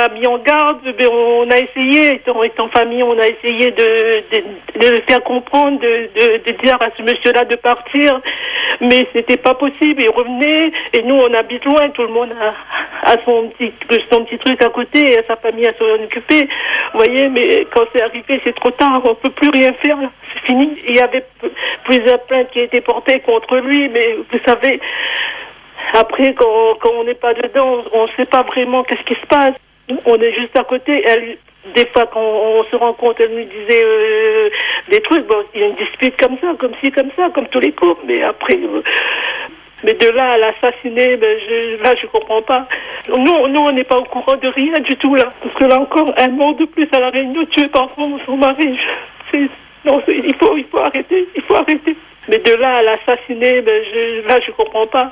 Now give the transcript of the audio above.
l'a mis en garde, mais on a essayé, étant famille, on a essayé de le faire comprendre, de dire à ce monsieur-là de partir, mais c'était pas possible. Il revenait, et nous on habite loin, tout le monde a son petit truc à côté, et sa famille à s'en occuper. Vous voyez, mais quand c'est arrivé, c'est trop tard, on peut plus rien faire, là. C'est fini. Il y avait plusieurs plaintes qui étaient portées contre lui, mais vous savez, après, quand on n'est pas dedans, on ne sait pas vraiment qu'est-ce qui se passe. On est juste à côté. Elle, des fois, quand on se rencontre, elle nous disait des trucs. Bon, il y a une dispute comme ça, comme ci, comme ça, comme tous les couples. Mais après, mais de là à l'assassiner, je comprends pas. Nous, on n'est pas au courant de rien du tout, là. Parce que là encore, un mort de plus à la Réunion, tué par son mari. Il faut arrêter, il faut arrêter. Mais de là à l'assassiner, je comprends pas.